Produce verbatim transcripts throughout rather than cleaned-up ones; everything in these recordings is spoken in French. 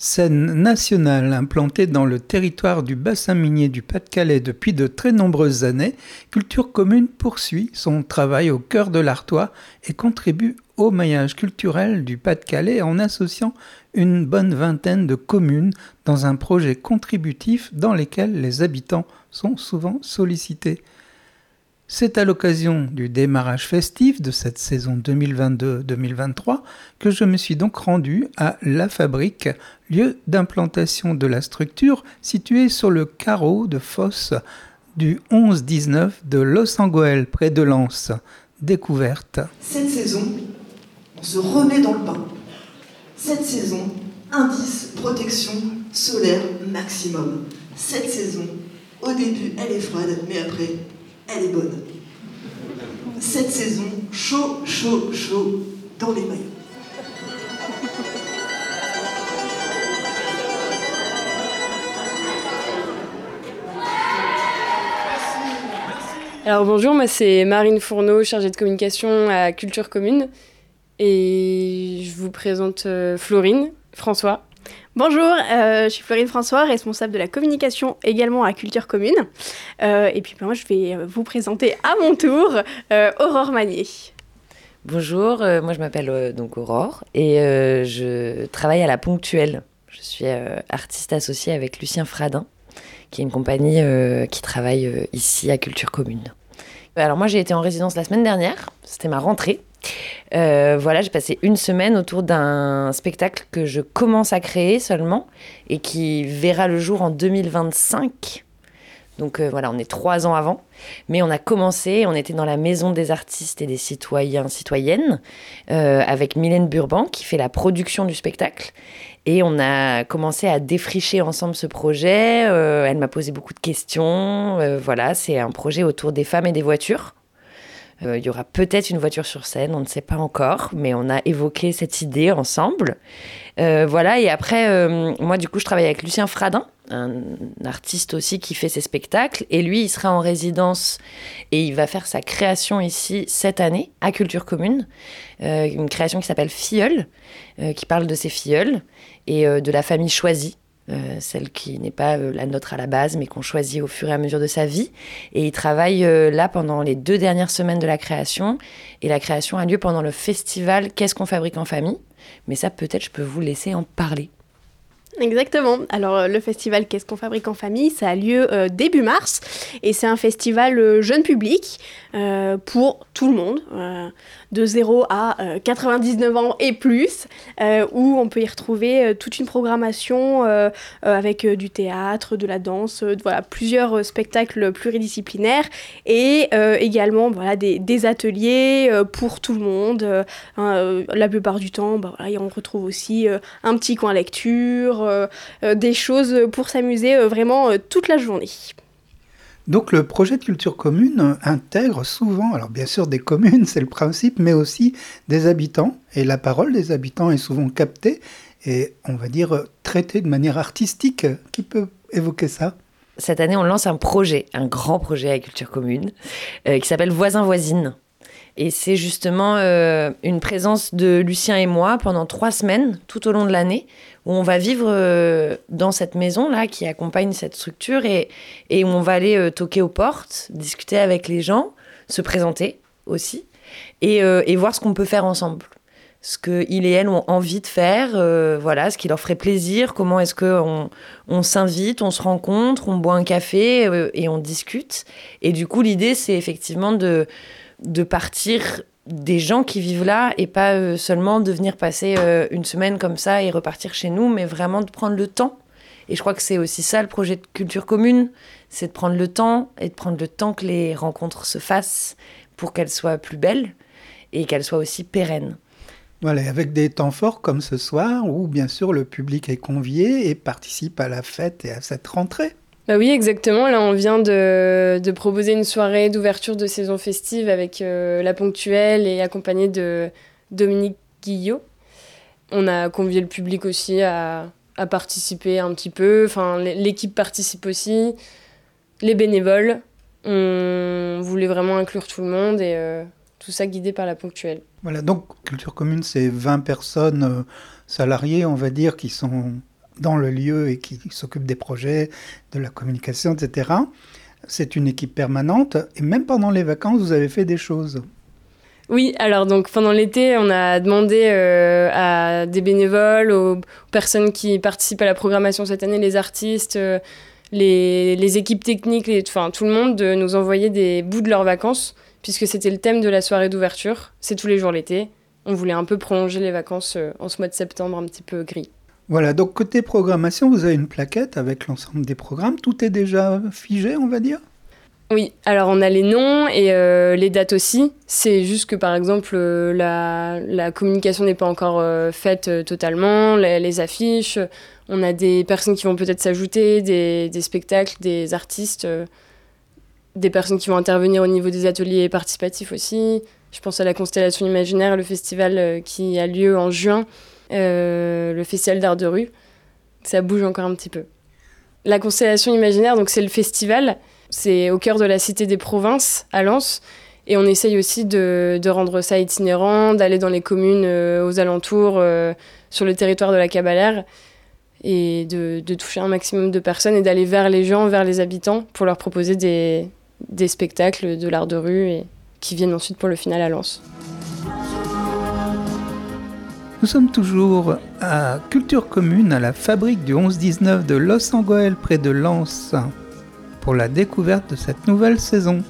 Scène nationale implantée dans le territoire du bassin minier du Pas-de-Calais depuis de très nombreuses années, Culture Commune poursuit son travail au cœur de l'Artois et contribue au maillage culturel du Pas-de-Calais en associant une bonne vingtaine de communes dans un projet contributif dans lequel les habitants sont souvent sollicités. C'est à l'occasion du démarrage festif de cette saison deux mille vingt-deux deux mille vingt-trois que je me suis donc rendu à La Fabrique, lieu d'implantation de la structure située sur le carreau de fosse du onze dix-neuf de Los-Angoel, près de Lens. Découverte. Cette saison, on se remet dans le bain. Cette saison, indice protection solaire maximum. Cette saison, au début, elle est froide, mais après, elle est bonne. Cette saison, chaud, chaud, chaud, dans les maillots. Alors bonjour, moi c'est Marine Fourneau, chargée de communication à Culture Commune. Et je vous présente euh, Florine François. Bonjour, euh, je suis Florine François, responsable de la communication également à Culture Commune. Euh, et puis ben, moi je vais vous présenter à mon tour euh, Aurore Magnier. Bonjour, euh, moi je m'appelle euh, donc Aurore et euh, je travaille à La Ponctuelle. Je suis euh, artiste associée avec Lucien Fradin, qui est une compagnie euh, qui travaille euh, ici à Culture Commune. Alors moi j'ai été en résidence la semaine dernière, c'était ma rentrée. Euh, voilà, j'ai passé une semaine autour d'un spectacle que je commence à créer seulement et qui verra le jour en deux mille vingt-cinq. Donc euh, voilà, on est trois ans avant. Mais on a commencé, on était dans la Maison des artistes et des citoyens, citoyennes, euh, avec Mylène Burban qui fait la production du spectacle. Et on a commencé à défricher ensemble ce projet. Euh, elle m'a posé beaucoup de questions. Euh, voilà, c'est un projet autour des femmes et des voitures. Euh, il y aura peut-être une voiture sur scène, on ne sait pas encore, mais on a évoqué cette idée ensemble. Euh, voilà, et après, euh, moi du coup, je travaille avec Lucien Fradin, un artiste aussi qui fait ses spectacles, et lui, il sera en résidence et il va faire sa création ici cette année, à Culture Commune, euh, une création qui s'appelle Filleul, euh, qui parle de ses filleuls et euh, de la famille choisie. Euh, celle qui n'est pas euh, la nôtre à la base, mais qu'on choisit au fur et à mesure de sa vie. Et il travaille euh, là pendant les deux dernières semaines de la création. Et la création a lieu pendant le festival Qu'est-ce qu'on fabrique en famille ? Mais ça, peut-être, je peux vous laisser en parler. Exactement. Alors le festival Qu'est-ce qu'on fabrique en famille, ça a lieu euh, début mars et c'est un festival euh, jeune public euh, pour tout le monde, euh, de zéro à euh, quatre-vingt-dix-neuf ans et plus, euh, où on peut y retrouver euh, toute une programmation euh, euh, avec euh, du théâtre, de la danse, euh, voilà, plusieurs euh, spectacles pluridisciplinaires et euh, également voilà, des, des ateliers euh, pour tout le monde. Euh, euh, la plupart du temps, bah, voilà, on retrouve aussi euh, un petit coin lecture, Euh, euh, des choses pour s'amuser euh, vraiment euh, toute la journée. Donc le projet de Culture Commune intègre souvent, alors bien sûr des communes, c'est le principe, mais aussi des habitants. Et la parole des habitants est souvent captée et, on va dire, traitée de manière artistique. Qui peut évoquer ça ? Cette année, on lance un projet, un grand projet à Culture Commune, euh, qui s'appelle Voisins-Voisines. Et c'est justement euh, une présence de Lucien et moi pendant trois semaines, tout au long de l'année, où on va vivre euh, dans cette maison-là qui accompagne cette structure et, et où on va aller euh, toquer aux portes, discuter avec les gens, se présenter aussi, et, euh, et voir ce qu'on peut faire ensemble. Ce qu'ils et elles ont envie de faire, euh, voilà, ce qui leur ferait plaisir, comment est-ce qu'on on s'invite, on se rencontre, on boit un café euh, et on discute. Et du coup, l'idée, c'est effectivement de... de partir des gens qui vivent là et pas euh, seulement de venir passer euh, une semaine comme ça et repartir chez nous, mais vraiment de prendre le temps. Et je crois que c'est aussi ça le projet de Culture Commune, c'est de prendre le temps et de prendre le temps que les rencontres se fassent pour qu'elles soient plus belles et qu'elles soient aussi pérennes. Voilà, avec des temps forts comme ce soir où bien sûr le public est convié et participe à la fête et à cette rentrée. Bah oui, exactement. Là, on vient de, de proposer une soirée d'ouverture de saison festive avec euh, La Ponctuelle et accompagnée de Dominique Guillot. On a convié le public aussi à, à participer un petit peu. Enfin, l'équipe participe aussi, les bénévoles. On voulait vraiment inclure tout le monde et euh, tout ça guidé par La Ponctuelle. Voilà, donc Culture Commune, c'est vingt personnes euh, salariées, on va dire, qui sont dans le lieu et qui s'occupe des projets, de la communication, et cetera. C'est une équipe permanente et même pendant les vacances, vous avez fait des choses. Oui, alors donc pendant l'été, on a demandé euh, à des bénévoles, aux personnes qui participent à la programmation cette année, les artistes, euh, les, les équipes techniques, les, enfin tout le monde, de nous envoyer des bouts de leurs vacances, puisque c'était le thème de la soirée d'ouverture. C'est tous les jours l'été. On voulait un peu prolonger les vacances euh, en ce mois de septembre un petit peu gris. Voilà, donc côté programmation, vous avez une plaquette avec l'ensemble des programmes. Tout est déjà figé, on va dire ? Oui, alors on a les noms et euh, les dates aussi. C'est juste que par exemple, euh, la, la communication n'est pas encore euh, faite euh, totalement, les, les affiches. On a des personnes qui vont peut-être s'ajouter, des, des spectacles, des artistes, euh, des personnes qui vont intervenir au niveau des ateliers participatifs aussi. Je pense à la Constellation Imaginaire, le festival euh, qui a lieu en juin, euh, le festival d'art de rue. Ça bouge encore un petit peu. La Constellation Imaginaire, donc c'est le festival. C'est au cœur de la Cité des Provinces, à Lens. Et on essaye aussi de, de rendre ça itinérant, d'aller dans les communes euh, aux alentours, euh, sur le territoire de la Cabalère, et de, de toucher un maximum de personnes et d'aller vers les gens, vers les habitants, pour leur proposer des, des spectacles de l'art de rue et qui viennent ensuite pour le final à Lens. Nous sommes toujours à Culture Commune, à la fabrique du onze dix-neuf de Los-en-Goël, près de Lens, pour la découverte de cette nouvelle saison.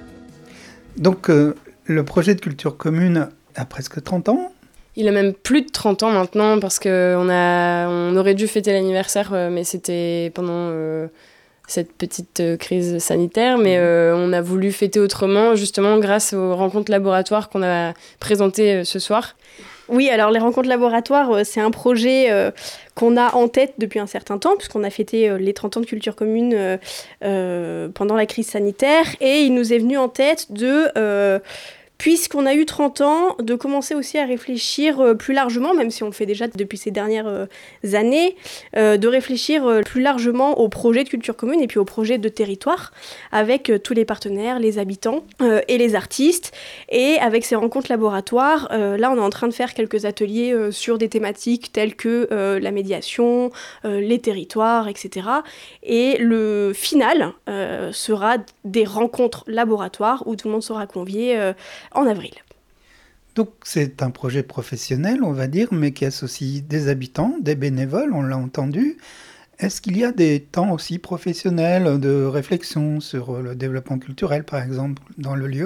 Donc, euh, le projet de Culture Commune a presque trente ans. Il a même plus de trente ans maintenant, parce qu'on a, on aurait dû fêter l'anniversaire, mais c'était pendant euh, cette petite euh, crise sanitaire. Mais euh, on a voulu fêter autrement, justement grâce aux rencontres laboratoires qu'on a présentées euh, ce soir. Oui, alors les rencontres laboratoires, euh, c'est un projet euh, qu'on a en tête depuis un certain temps, puisqu'on a fêté euh, les trente ans de Culture Commune euh, euh, pendant la crise sanitaire. Et il nous est venu en tête de... Euh, puisqu'on a eu trente ans, de commencer aussi à réfléchir euh, plus largement, même si on le fait déjà depuis ces dernières euh, années, euh, de réfléchir euh, plus largement au projet de Culture Commune et puis au projet de territoire, avec euh, tous les partenaires, les habitants euh, et les artistes. Et avec ces rencontres laboratoires, euh, là on est en train de faire quelques ateliers euh, sur des thématiques telles que euh, la médiation, euh, les territoires, et cetera. Et le final euh, sera des rencontres laboratoires où tout le monde sera convié euh, en avril. Donc c'est un projet professionnel, on va dire, mais qui associe des habitants, des bénévoles, on l'a entendu. Est-ce qu'il y a des temps aussi professionnels de réflexion sur le développement culturel, par exemple, dans le lieu ?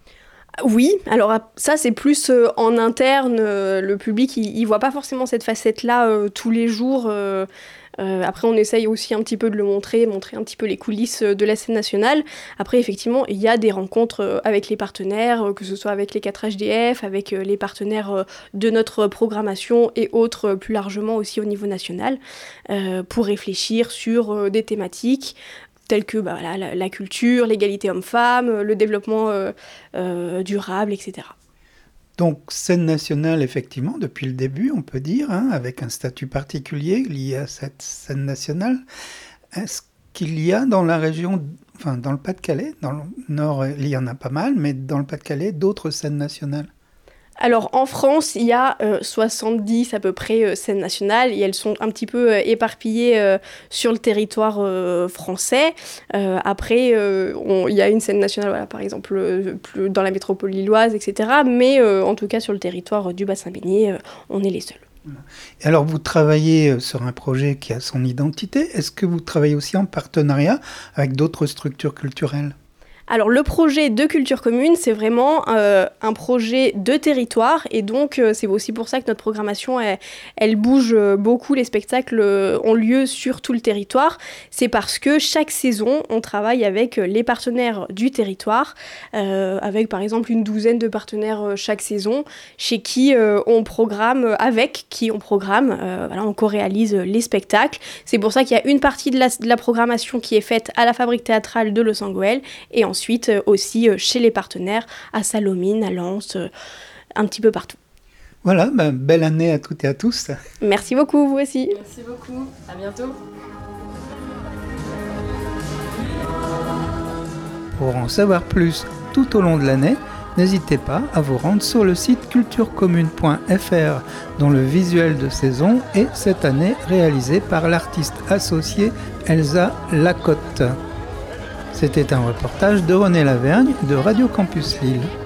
Oui, alors ça c'est plus euh, en interne, euh, le public il, il voit pas forcément cette facette-là euh, tous les jours. Euh, euh, après on essaye aussi un petit peu de le montrer, montrer un petit peu les coulisses de la scène nationale. Après effectivement il y a des rencontres euh, avec les partenaires, euh, que ce soit avec les quatre H D F, avec euh, les partenaires euh, de notre programmation et autres euh, plus largement aussi au niveau national, euh, pour réfléchir sur euh, des thématiques telles que bah, la, la, la culture, l'égalité homme-femme, le développement euh, euh, durable, et cetera. Donc, scène nationale, effectivement, depuis le début, on peut dire, hein, avec un statut particulier lié à cette scène nationale. Est-ce qu'il y a dans la région, enfin dans le Pas-de-Calais, dans le Nord, il y en a pas mal, mais dans le Pas-de-Calais, d'autres scènes nationales ? Alors en France, il y a euh, soixante-dix à peu près euh, scènes nationales et elles sont un petit peu euh, éparpillées euh, sur le territoire euh, français. Euh, après, euh, on, il y a une scène nationale, voilà, par exemple, euh, plus dans la métropole lilloise, et cetera. Mais euh, en tout cas, sur le territoire du bassin minier, euh, on est les seuls. Et alors, vous travaillez sur un projet qui a son identité. Est-ce que vous travaillez aussi en partenariat avec d'autres structures culturelles ? Alors le projet de Culture Commune, c'est vraiment euh, un projet de territoire et donc euh, c'est aussi pour ça que notre programmation, elle, elle bouge beaucoup, les spectacles euh, ont lieu sur tout le territoire. C'est parce que chaque saison, on travaille avec les partenaires du territoire, euh, avec par exemple une douzaine de partenaires euh, chaque saison, chez qui euh, on programme, avec qui on programme, euh, voilà, on co-réalise les spectacles. C'est pour ça qu'il y a une partie de la, de la programmation qui est faite à la Fabrique théâtrale de Los-en-Goël et en Ensuite euh, aussi euh, chez les partenaires, à Salomine, à Lens, euh, un petit peu partout. Voilà, bah, belle année à toutes et à tous. Merci beaucoup, vous aussi. Merci beaucoup, à bientôt. Pour en savoir plus tout au long de l'année, n'hésitez pas à vous rendre sur le site culturecommune point f r dont le visuel de saison est cette année réalisé par l'artiste associée Elsa Lacotte. C'était un reportage de René Lavergne de Radio Campus Lille.